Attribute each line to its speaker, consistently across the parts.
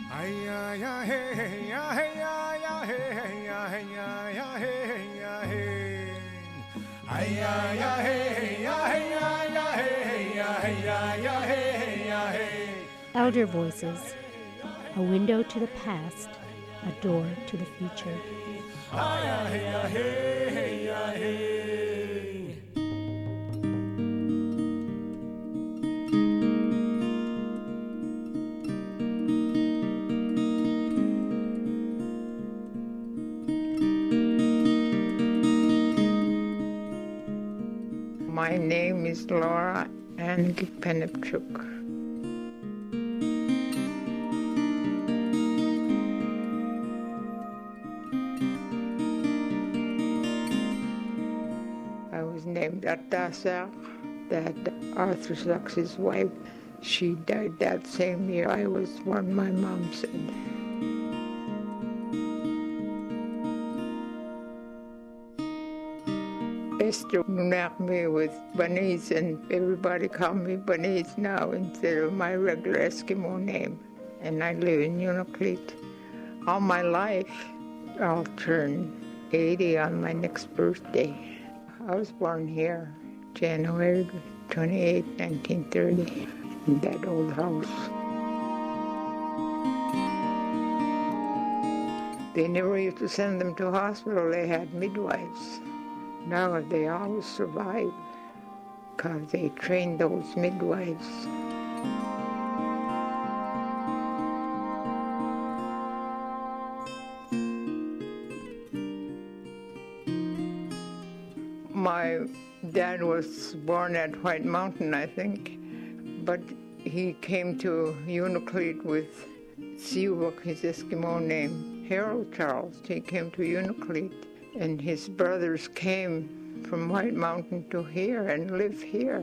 Speaker 1: Ay, ay, ay, hey, ay, ay, ay, hey, ay, ay, ay, hey, ay, hey. Ay, ay, ay, hey, ay, ay, ay, hey, ay, ay, ay, hey, ay, hey.
Speaker 2: Elder Voices, a window to the past, a door to the future.
Speaker 1: Ay, ay, ay, hey, ay, hey.
Speaker 3: My name is Laura Ann Penipchuk. I was named Artasar, that Arthur Sax's wife. She died that same year I was born, my mom said. Esther knocked me with Baniz, and everybody called me Baniz now instead of my regular Eskimo name. And I live in Unalakleet. All my life, I'll turn 80 on my next birthday. I was born here, January 28, 1930, in that old house. They never used to send them to hospital. They had midwives. Now they always survive because they trained those midwives. My dad was born at White Mountain, I think, but he came to Unalakleet with Siwak, his Eskimo name, Harold Charles. He came to Unalakleet, and his brothers came from White Mountain to here and live here.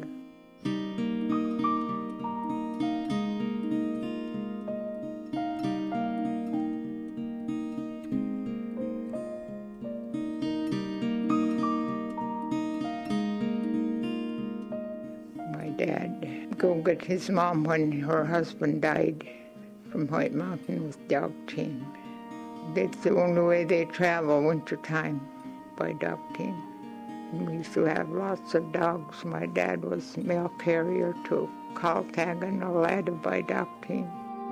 Speaker 3: My dad go get his mom when her husband died from White Mountain with dog team. That's the only way they travel wintertime, by dog team. And we used to have lots of dogs. My dad was mail carrier to Caltag and Alada by dog team.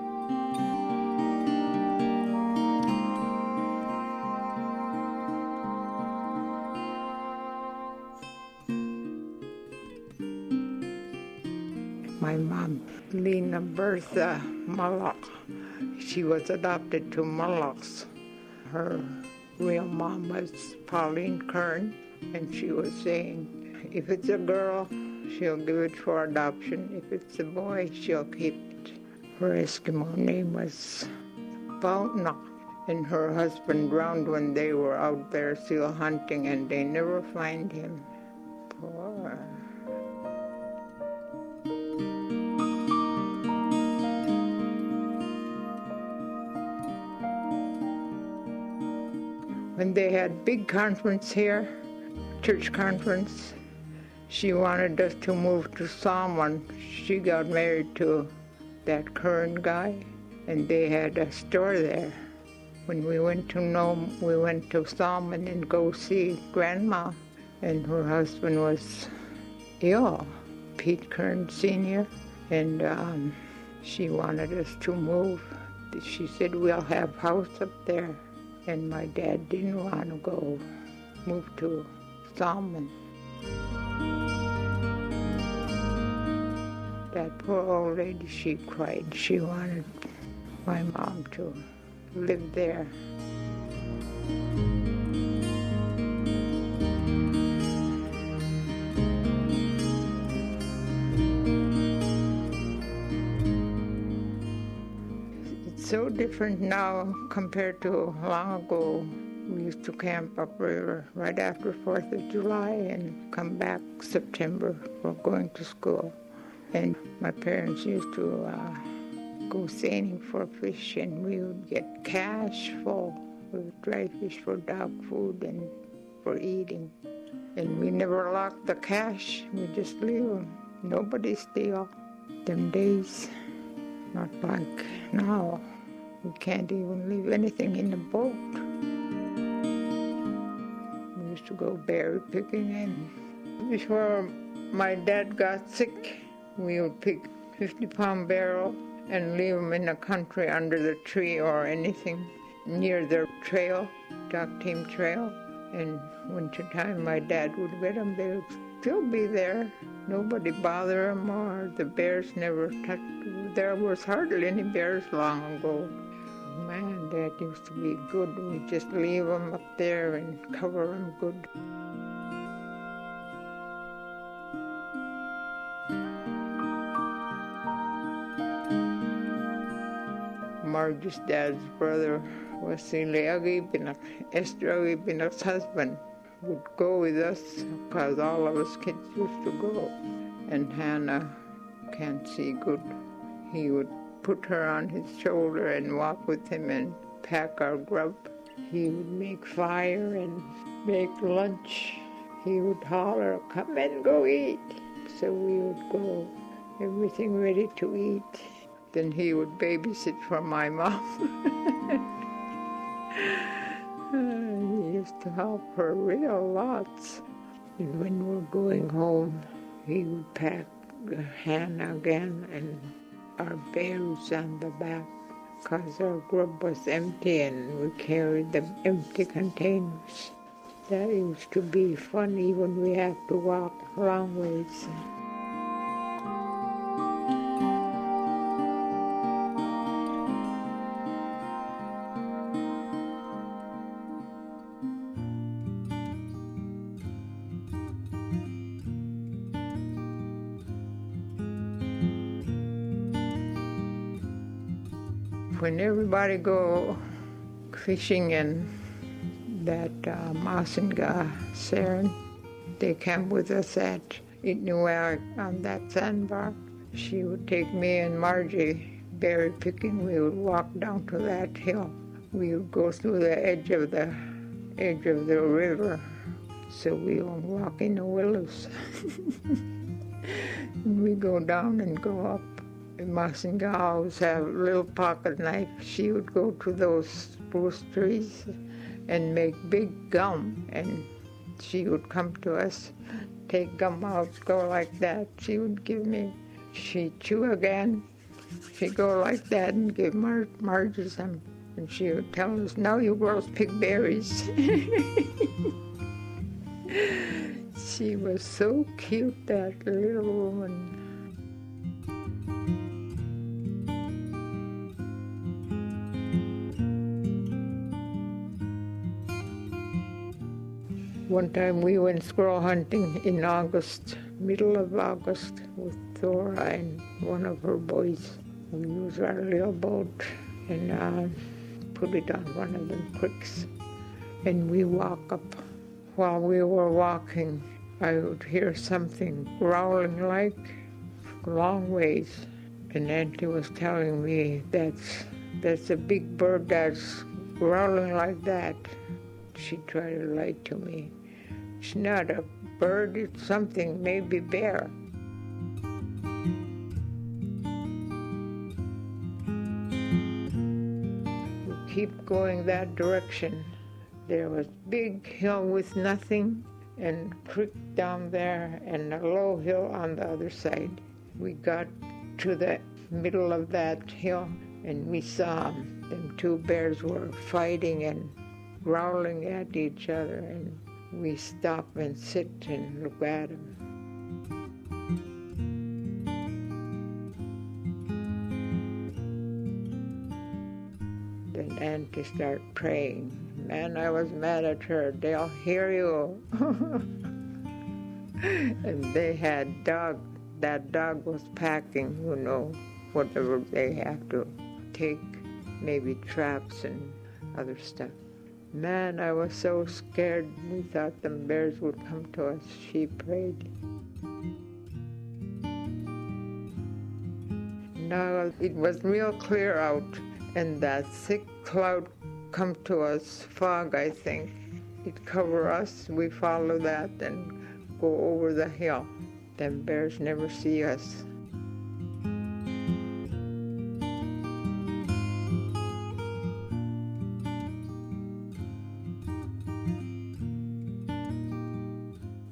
Speaker 3: My mom, Lena Bertha Mullock, she was adopted to Mullocks. Her real mom was Pauline Kern, and she was saying, if it's a girl, she'll give it for adoption. If it's a boy, she'll keep it. Her Eskimo name was Valtna, and her husband drowned when they were out there seal hunting, and they never find him. Poor. When they had big conference here, church conference, she wanted us to move to Salmon. She got married to that Kern guy, and they had a store there. When we went to Nome, we went to Salmon and go see Grandma, and her husband was ill, Pete Kern Sr., and she wanted us to move. She said, we'll have house up there. And my dad didn't want to go move to Salmon. That poor old lady, she cried. She wanted my mom to live there. So different now compared to long ago. We used to camp upriver right after 4th of July and come back September for going to school. And my parents used to go seining for fish, and we would get cash full with dry fish for dog food and for eating. And we never locked the cash. We just leave them. Nobody steal. Them days, not like now. We can't even leave anything in the boat. We used to go berry picking, and before my dad got sick, we would pick 50-pound barrel and leave them in the country under the tree or anything near the trail, Dock Team Trail. And wintertime, my dad would get them. They would still be there. Nobody bother them, or the bears never touched. There was hardly any bears long ago. Man, Dad used to be good. We just leave them up there and cover them good. Margie's dad's brother was Sileagi Binak, Estragi Binak's husband, would go with us because all of us kids used to go. And Hannah can't see good. He would put her on his shoulder and walk with him and pack our grub. He would make fire and make lunch. He would holler, "Come and go eat." So we would go, everything ready to eat. Then he would babysit for my mom. He used to help her real lots. And when we were going home, he would pack Hannah again and our berries on the back, because our grub was empty and we carried the empty containers. That used to be fun, even we have to walk a long ways. When everybody go fishing in that Masinga Saren, they camp with us at Itnuak on that sandbar. She would take me and Margie berry picking. We would walk down to that hill. We would go through the edge of the river, so we would walk in the willows. And we go down and go up. Masinga always have a little pocket knife. She would go to those spruce trees and make big gum, and she would come to us, take gum out, go like that. She would give me, she'd chew again. She'd go like that and give Margie some, and she would tell us, "Now you girls pick berries." She was so cute, that little woman. One time we went squirrel hunting in August, middle of August, with Thora and one of her boys. We used our little boat and put it on one of them creeks. And we walk up. While we were walking, I would hear something growling like a long ways. And Auntie was telling me that's a big bird that's growling like that. She tried to lie to me. It's not a bird, it's something, maybe bear. We keep going that direction. There was big hill with nothing, and creek down there, and a low hill on the other side. We got to the middle of that hill, and we saw them two bears were fighting and growling at each other, and we stop and sit and look at them. Then Auntie started praying. Man, I was mad at her. They'll hear you. And they had dog. That dog was packing, whatever they have to take, maybe traps and other stuff. Man, I was so scared. We thought them bears would come to us. She prayed. Now it was real clear out, and that thick cloud come to us, fog, I think. It cover us. We follow that and go over the hill. Them bears never see us.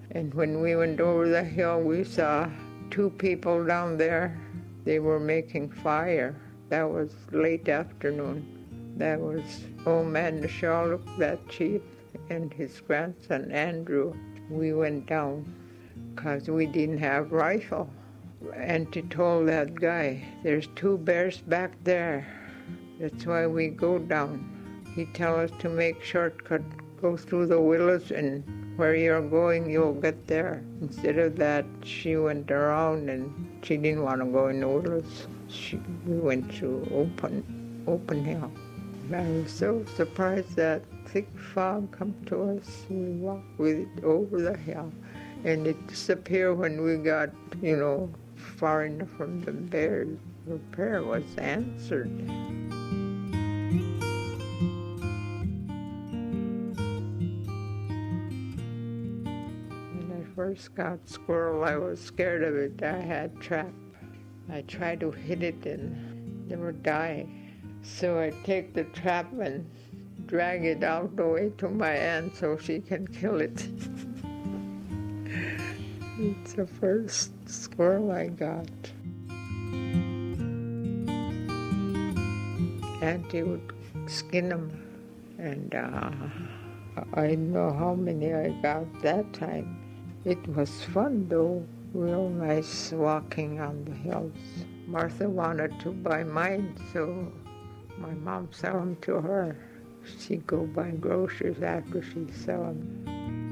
Speaker 3: And when we went over the hill, we saw two people down there. They were making fire. That was late afternoon. That was old man Shaw, that chief, and his grandson Andrew. We went down because we didn't have rifle. Auntie told that guy, there's two bears back there. That's why we go down. He tell us to make shortcut, go through the willows, and where you're going, you'll get there. Instead of that, she went around and she didn't want to go in the willows. We went through open hill. I was so surprised that thick fog come to us. We walked with it over the hill, and it disappeared when we got, far enough from the bears. Her prayer was answered. When I first got squirrel, I was scared of it. I had trap. I tried to hit it and they were dying. So I take the trap and drag it out the way to my aunt so she can kill it. It's the first squirrel I got. Auntie would skin them, and I know how many I got that time. It was fun though, real nice walking on the hills. Martha wanted to buy mine, so my mom sell them to her. She'd go buy groceries after she'd sell them.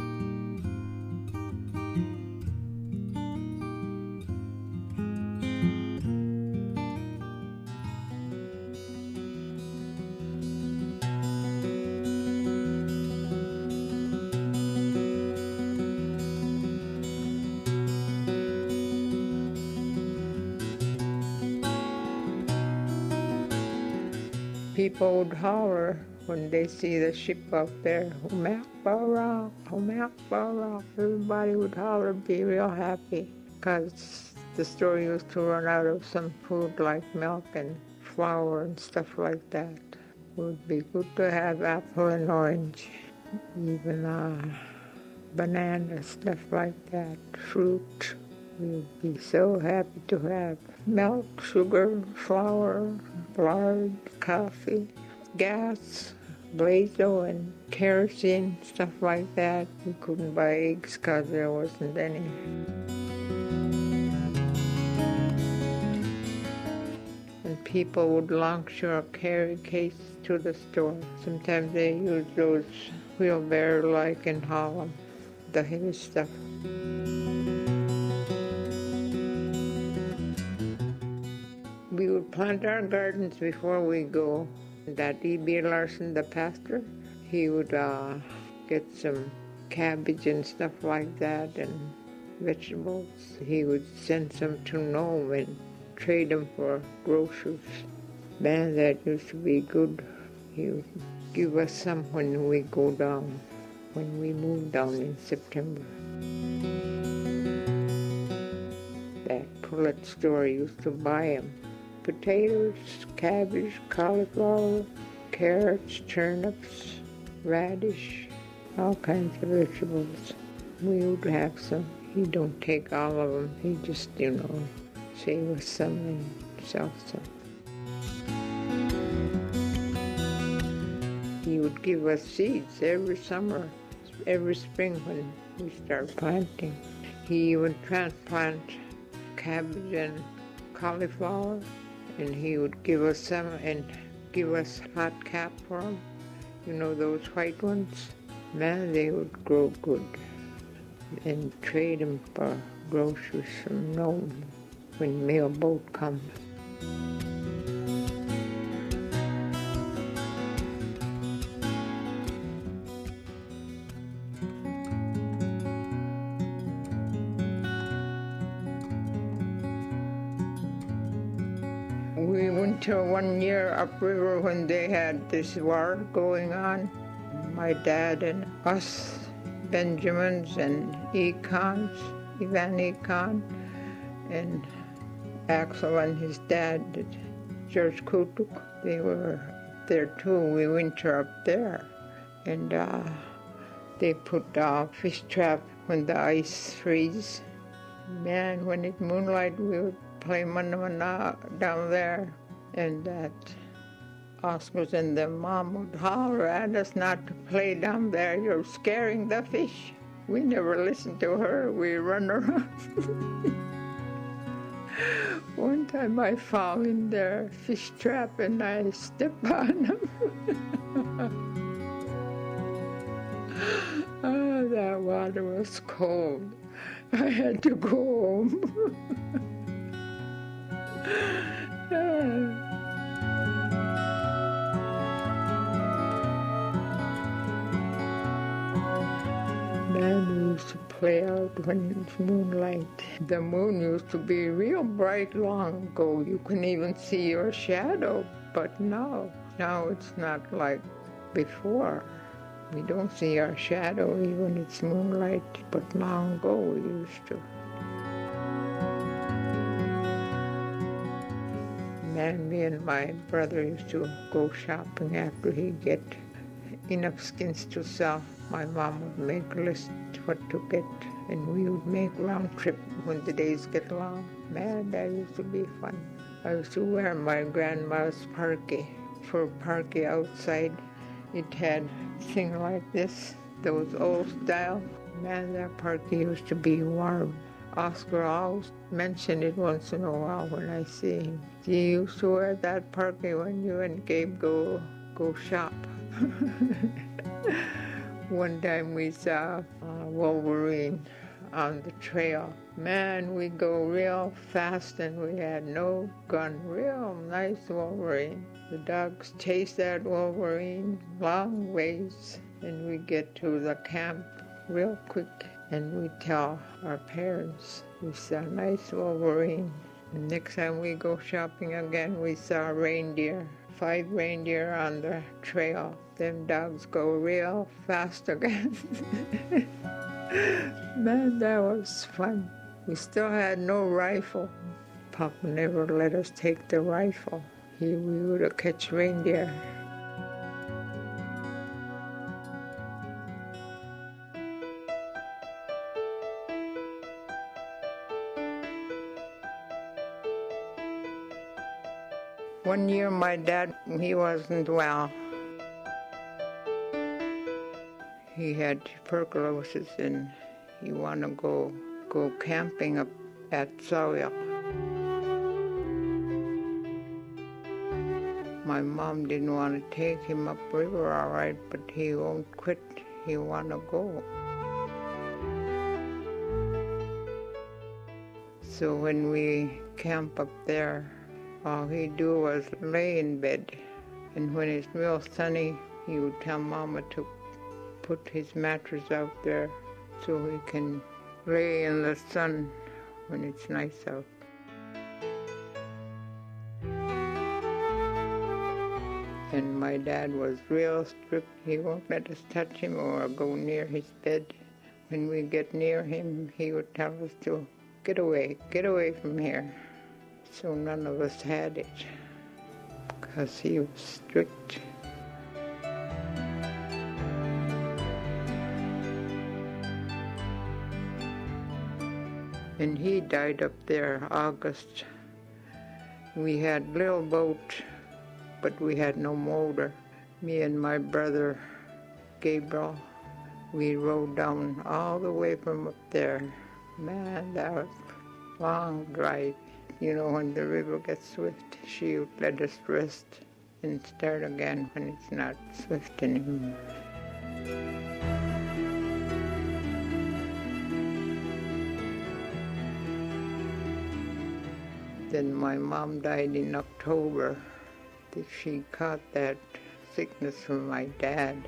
Speaker 3: People would holler when they see the ship up there, Homak-Barra, Homak-Barra. Everybody would holler, be real happy, because the store used to run out of some food like milk and flour and stuff like that. It would be good to have apple and orange, even banana, stuff like that, fruit. We would be so happy to have milk, sugar, flour, lard, coffee, gas, blazo, and kerosene, stuff like that. We couldn't buy eggs because there wasn't any. And people would longshore carry cases to the store. Sometimes they used those wheelbarrow like in Holland, the heavy stuff. We would plant our gardens before we go. That E.B. Larson, the pastor, he would get some cabbage and stuff like that and vegetables. He would send some to Nome and trade them for groceries. Man, that used to be good. He would give us some when we go down, when we moved down in September. That Pullet store used to buy them. Potatoes, cabbage, cauliflower, carrots, turnips, radish, all kinds of vegetables. We would have some. He don't take all of them. He just, save us some and sell some. He would give us seeds every summer, every spring when we start planting. He would transplant cabbage and cauliflower, and he would give us some and give us hot cap for them. Those white ones? Man, they would grow good. And trade them for groceries from Nome when mail boat comes. We went to 1 year upriver when they had this war going on. My dad and us, Benjamins and Econs, Ivan Econ, and Axel and his dad, George Kutuk, they were there too. We winter up there. And they put fish trap when the ice freeze. Man, when it's moonlight, we would play mana down there, and that Oscar's and their mom would holler at us not to play down there. You're scaring the fish. We never listened to her. We run around. One time I fell in their fish trap and I stepped on them. Oh, that water was cold. I had to go home. Man, we used to play out when it's moonlight. The moon used to be real bright long ago. You couldn't even see your shadow. But now it's not like before. We don't see our shadow even when it's moonlight. But long ago we used to. Man, me and my brother used to go shopping after he'd get enough skins to sell. My mom would make a list what to get, and we would make round trip when the days get long. Man, that used to be fun. I used to wear my grandma's parky, fur parky outside. It had thing like this, those old style. Man, that parky used to be warm. Oscar always mentioned it once in a while when I see him. You used to wear that parky when you and Gabe go shop. One time we saw Wolverine on the trail. Man, we go real fast and we had no gun. Real nice Wolverine. The dogs chase that Wolverine long ways, and we get to the camp real quick, and we tell our parents we saw a nice Wolverine. And next time we go shopping again, we saw a reindeer. 5 reindeer on the trail. Them dogs go real fast again. Man, that was fun. We still had no rifle. Papa never let us take the rifle. We would catch reindeer. One year my dad, he wasn't well. He had tuberculosis and he wanted to go camping up at Sawyer. My mom didn't want to take him upriver all right, but he won't quit. He want to go. So when we camp up there, all he'd do was lay in bed. And when it's real sunny, he would tell Mama to put his mattress out there so he can lay in the sun when it's nice out. And my dad was real strict. He won't let us touch him or go near his bed. When we get near him, he would tell us to get away from here. So none of us had it, because he was strict. And he died up there August. We had a little boat, but we had no motor. Me and my brother, Gabriel, we rode down all the way from up there. Man, that was a long drive. You know, when the river gets swift, she would let us rest and start again when it's not swift anymore. Then my mom died in October. She caught that sickness from my dad.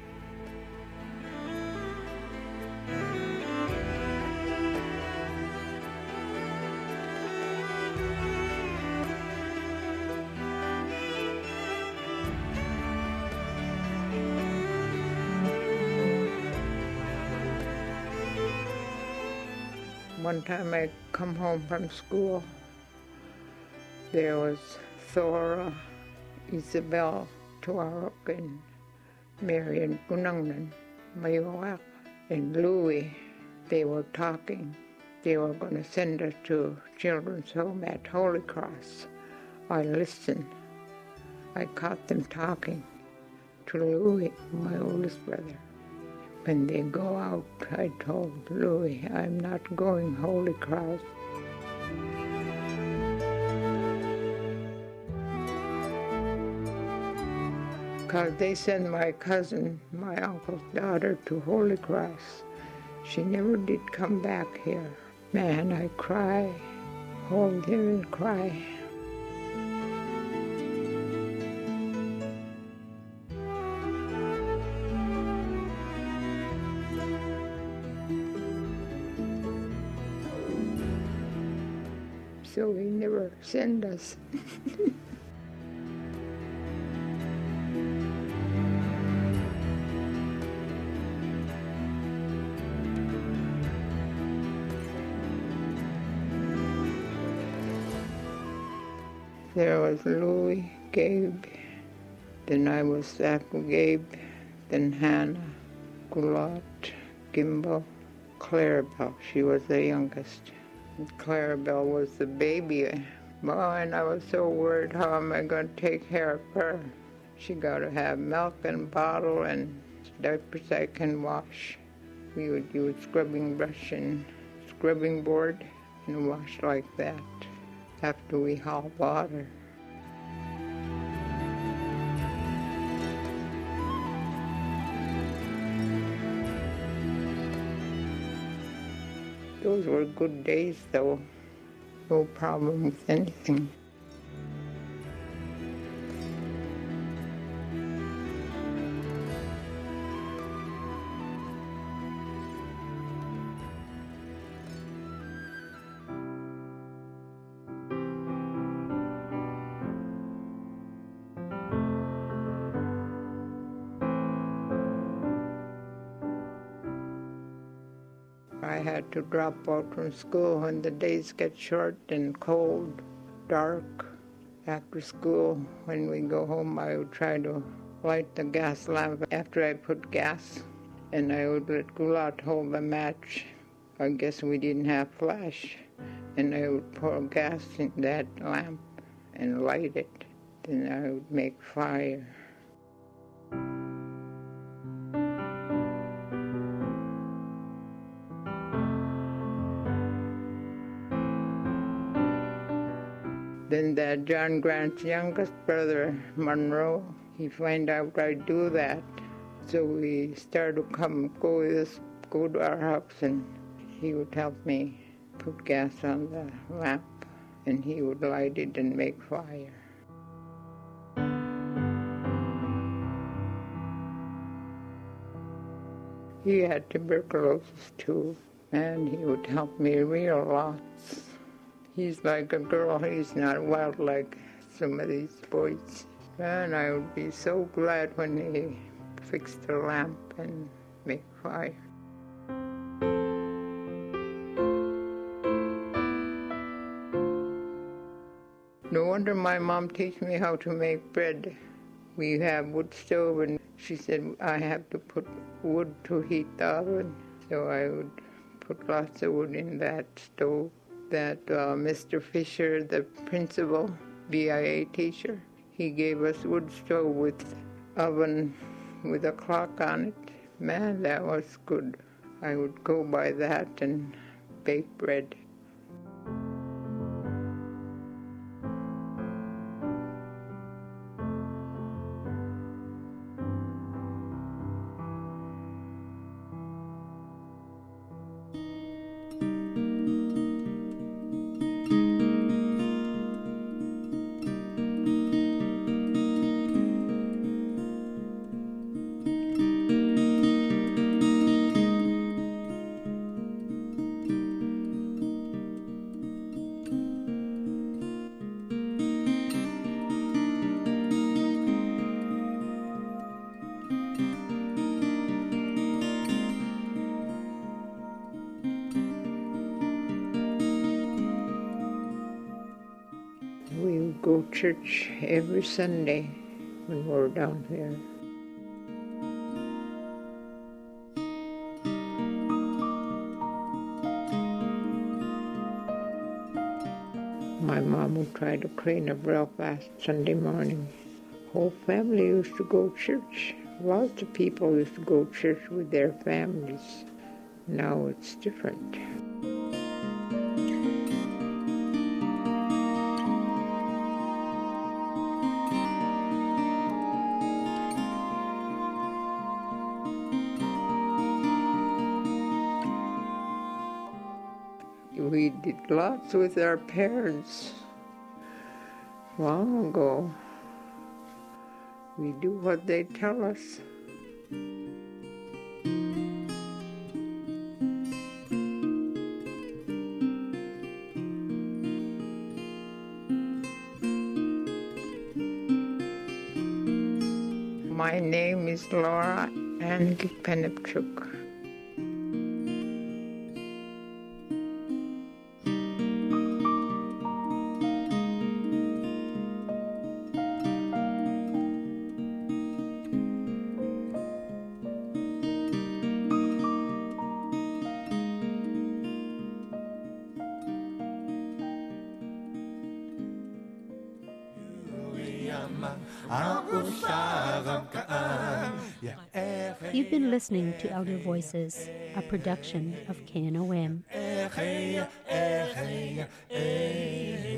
Speaker 3: One time I come home from school, there was Thora, Isabel, Tuarok, and Marian Gunangnan, Mayawak, and Louis. They were talking. They were going to send us to Children's Home at Holy Cross. I listened. I caught them talking to Louis, my oldest brother. When they go out, I told Louis, I'm not going Holy Cross. Because they sent my cousin, my uncle's daughter, to Holy Cross. She never did come back here. Man, I cry, hold him and cry. So he never sent us. There was Louis, Gabe, then I was after Gabe, then Hannah, Goulart, Gimbal, Clarabelle. She was the youngest. And Clarabelle was the baby. Oh, and I was so worried, how am I going to take care of her? She got to have milk and bottle and diapers I can wash. We would use scrubbing brush and scrubbing board and wash like that after we haul water. Those were good days, though. No problem with anything. I had to drop out from school when the days get short and cold, dark. After school, when we go home, I would try to light the gas lamp after I put gas, and I would let Goulart hold the match. I guess we didn't have flash, and I would pour gas in that lamp and light it. Then I would make fire. Then that John Grant's youngest brother, Monroe, he found out I'd do that. So we started to go to our house, and he would help me put gas on the lamp, and he would light it and make fire. He had tuberculosis too, and he would help me real lots. He's like a girl, he's not wild like some of these boys. And I would be so glad when he fixed the lamp and make fire. No wonder my mom teach me how to make bread. We have wood stove, and she said I have to put wood to heat the oven. So I would put lots of wood in that stove. That Mr. Fisher, the principal, BIA teacher, he gave us wood stove with oven with a clock on it. Man, that was good. I would go by that and bake bread. We would go to church every Sunday when we were down here. would try to clean up real fast Sunday morning. Whole family used to go to church. Lots of people used to go to church with their families. Now it's different. We did lots with our parents long ago. We do what they tell us. My name is Laura Ann Penipchuk.
Speaker 2: You've been listening to Elder Voices, a production of KNOM.